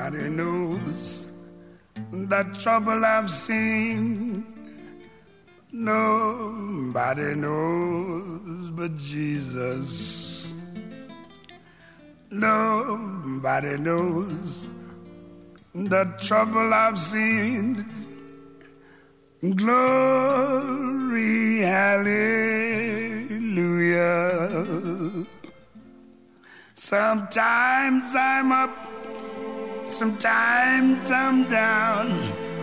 Nobody knows the trouble I've seen. Nobody knows but Jesus. Nobody knows the trouble I've seen. Glory, hallelujah. Sometimes I'm up, sometimes I'm down.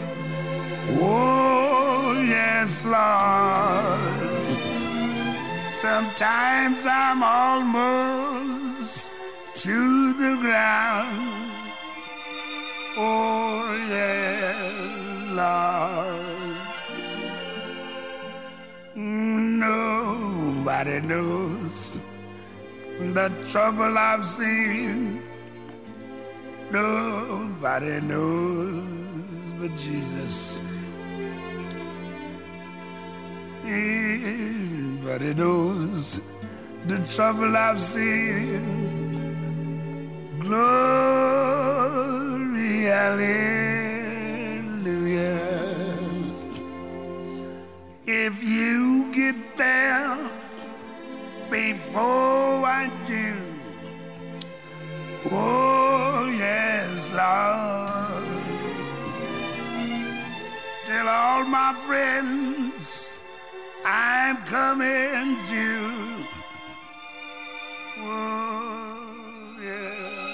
Oh, yes, Lord. Sometimes I'm almost to the ground. Oh, yes, Lord. Nobody knows the trouble I've seen. Nobody knows but Jesus. Nobody knows the trouble I've seen. Glory, hallelujah. If you get there before I do, oh yes, Lord, tell all my friends I'm coming to. Oh yeah.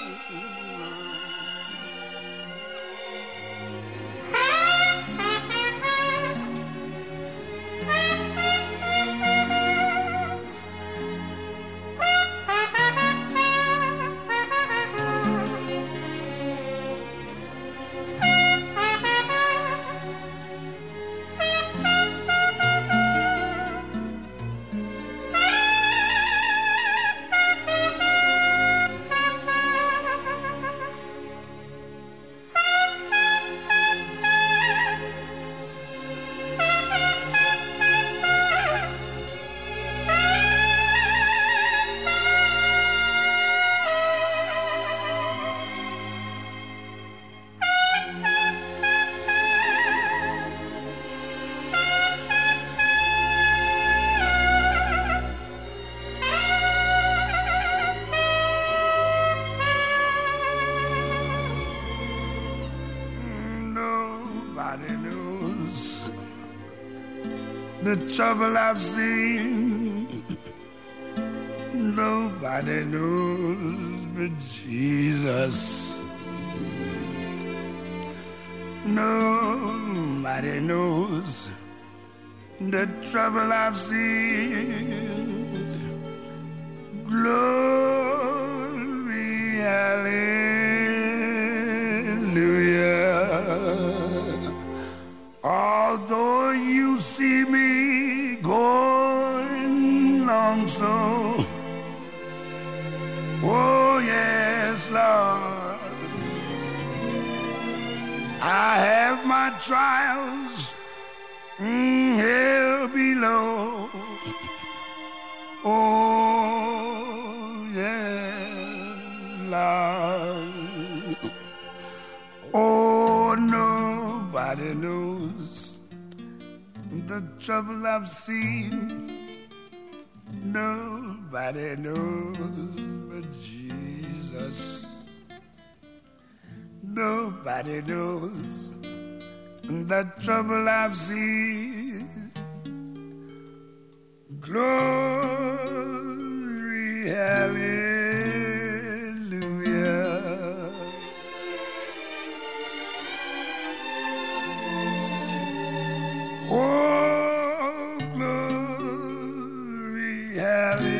Nobody knows the trouble I've seen. Nobody knows but Jesus. Nobody knows the trouble I've seen. Glory, hallelujah. Although you see me going along so, oh yes, Lord, I have my trials here below. Oh yes, Lord. Oh, nobody knows the trouble I've seen. Nobody knows but Jesus. Nobody knows the trouble I've seen. Glory, hallelujah. Oh, glory, hallelujah.